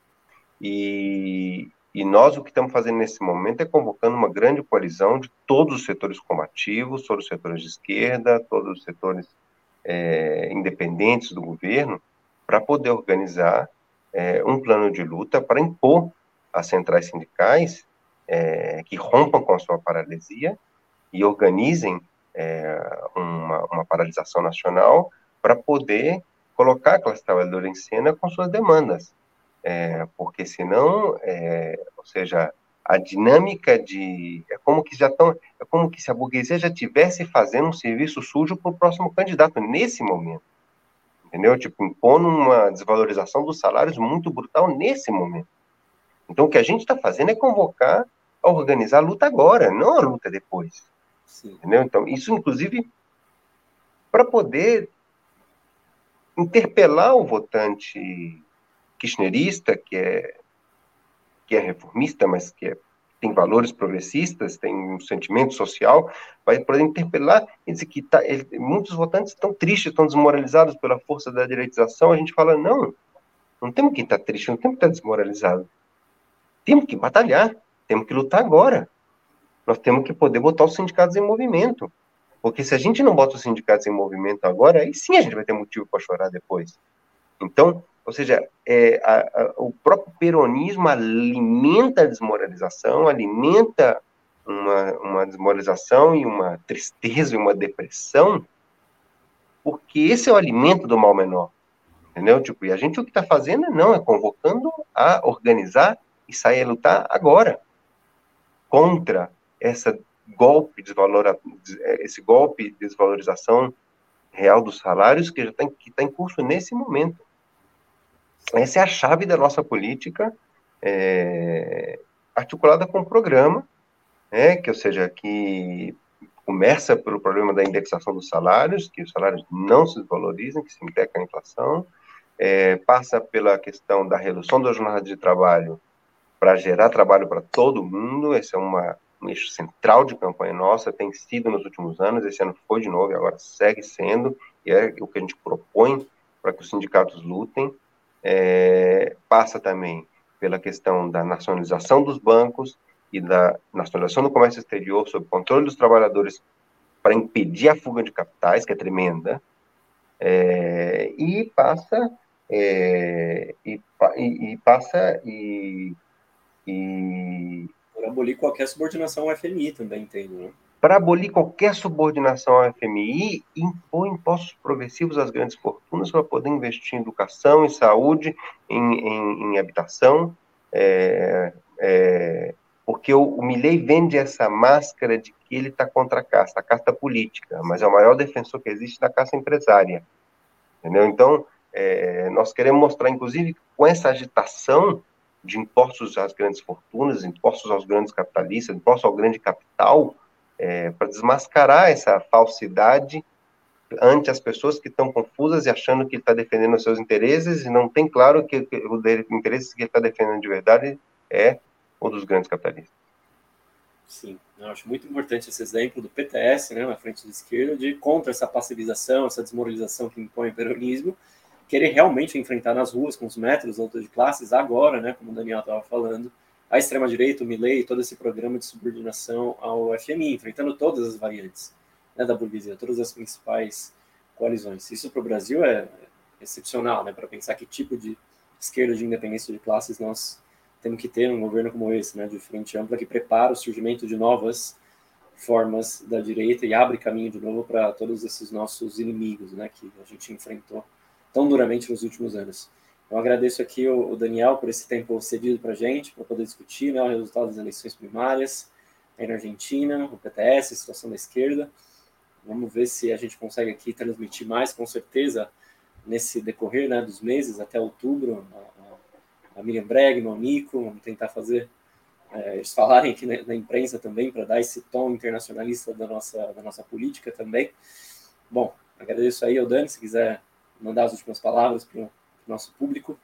E, e nós, o que estamos fazendo nesse momento é convocando uma grande coalizão de todos os setores combativos, todos os setores de esquerda, todos os setores é, independentes do governo, para poder organizar é, um plano de luta para impor às centrais sindicais é, que rompam com a sua paralisia e organizem é, uma, uma paralisação nacional para poder colocar a classe trabalhadora em cena com suas demandas. É, porque senão, é, ou seja, a dinâmica de... É como que já estão... É como que se a burguesia já estivesse fazendo um serviço sujo para o próximo candidato, nesse momento. Entendeu? Tipo, impondo uma desvalorização dos salários muito brutal nesse momento. Então, o que a gente está fazendo é convocar a organizar a luta agora, não a luta depois. Sim. Entendeu? Então, isso, inclusive, para poder interpelar o votante kirchnerista, que é, que é reformista, mas que é, tem valores progressistas, tem um sentimento social, vai poder interpelar e dizer que tá, ele, muitos votantes estão tristes, estão desmoralizados pela força da direitização. A gente fala, não, não temos que estar triste, não temos que estar desmoralizado. Temos que batalhar, temos que lutar agora. Nós temos que poder botar os sindicatos em movimento. Porque se a gente não bota os sindicatos em movimento agora, aí sim a gente vai ter motivo para chorar depois. Então, ou seja, é, a, a, o próprio peronismo alimenta a desmoralização, alimenta uma, uma desmoralização e uma tristeza e uma depressão, porque esse é o alimento do mal menor. Entendeu? Tipo, e a gente o que está fazendo não, é convocando a organizar e sair a lutar agora contra essa golpe de valor, esse golpe de desvalorização real dos salários que já está tá em curso nesse momento. Essa é a chave da nossa política, é, articulada com um programa, né, que, ou seja, que começa pelo problema da indexação dos salários, que os salários não se desvalorizem, que se integra a inflação, é, passa pela questão da redução da jornada de trabalho para gerar trabalho para todo mundo. Esse é uma, um eixo central de campanha nossa, tem sido nos últimos anos, esse ano foi de novo e agora segue sendo, e é o que a gente propõe para que os sindicatos lutem. É, passa também pela questão da nacionalização dos bancos e da nacionalização do comércio exterior sob controle dos trabalhadores para impedir a fuga de capitais, que é tremenda, é, e passa é, e, e, e passa e, e por abolir qualquer subordinação ao F M I também, entendo, né? Para abolir qualquer subordinação ao F M I, impor impostos progressivos às grandes fortunas para poder investir em educação, em saúde, em, em, em habitação, é, é, porque o, o Milei vende essa máscara de que ele está contra a casta, a casta política, mas é o maior defensor que existe da casta empresária, entendeu? Então, é, nós queremos mostrar, inclusive, com essa agitação de impostos às grandes fortunas, impostos aos grandes capitalistas, impostos ao grande capital, É, para desmascarar essa falsidade ante as pessoas que estão confusas e achando que ele está defendendo os seus interesses e não tem claro que, que o interesse que ele está defendendo de verdade é o dos grandes capitalistas. Sim, eu acho muito importante esse exemplo do P T S, né, na frente da esquerda, de contra essa passivização, essa desmoralização que impõe o peronismo, querer realmente enfrentar nas ruas com os métodos da luta de classes agora, né, como o Daniel estava falando, a extrema-direita, o Milei, todo esse programa de subordinação ao F M I, enfrentando todas as variantes, né, da burguesia, todas as principais coalizões. Isso para o Brasil é excepcional, né, para pensar que tipo de esquerda de independência de classes nós, temos que ter um governo como esse, né, de frente ampla, que prepara o surgimento de novas formas da direita e abre caminho de novo para todos esses nossos inimigos, né, que a gente enfrentou tão duramente nos últimos anos. Eu agradeço aqui o, o Daniel por esse tempo cedido para a gente, para poder discutir, né, o resultado das eleições primárias aí na Argentina, o P T S, a situação da esquerda. Vamos ver se a gente consegue aqui transmitir mais, com certeza, nesse decorrer, né, dos meses, até outubro, a, a Miriam Bregman, o Nico, vamos tentar fazer, é, eles falarem aqui na, na imprensa também, para dar esse tom internacionalista da nossa, da nossa política também. Bom, agradeço aí ao Dani, se quiser mandar as últimas palavras para o nosso público.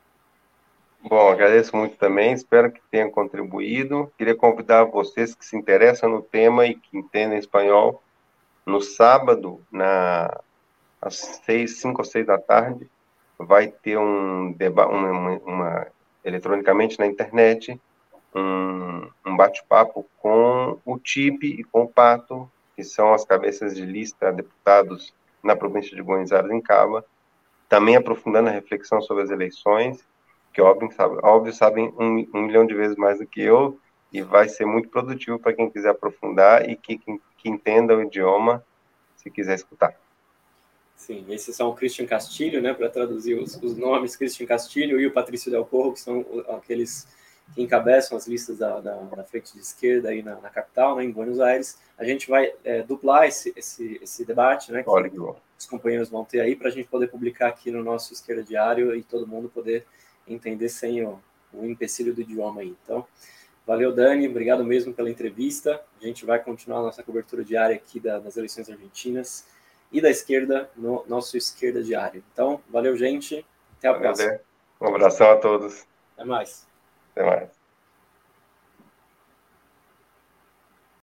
Bom, agradeço muito também, espero que tenha contribuído. Queria convidar vocês que se interessam no tema e que entendem espanhol, no sábado, na, às seis, cinco ou seis da tarde, vai ter um debate, uma, uma, eletronicamente na internet, um, um bate-papo com o Tipe e com o Pato, que são as cabeças de lista a deputados na província de Buenos Aires, em Cava, também aprofundando a reflexão sobre as eleições, que óbvio, sabe, óbvio sabem um, um milhão de vezes mais do que eu, e vai ser muito produtivo para quem quiser aprofundar e que, que, que entenda o idioma, se quiser escutar. Sim, esses são o Christian Castilho, né, para traduzir os, os nomes, Christian Castilho e o Patrício Del Corro, que são aqueles que encabeçam as listas da, da, da frente de esquerda aí na, na capital, né, em Buenos Aires. A gente vai é, duplar esse, esse, esse debate, né, que Olha que bom. Os companheiros vão ter aí, para a gente poder publicar aqui no nosso Esquerda Diário e todo mundo poder entender sem o, o empecilho do idioma aí. Então, valeu, Dani, obrigado mesmo pela entrevista. A gente vai continuar a nossa cobertura diária aqui da, das eleições argentinas e da esquerda no nosso Esquerda Diário. Então, valeu, gente. Até a Valeu, próxima. Dé. Um abração a todos. Até mais. Até mais.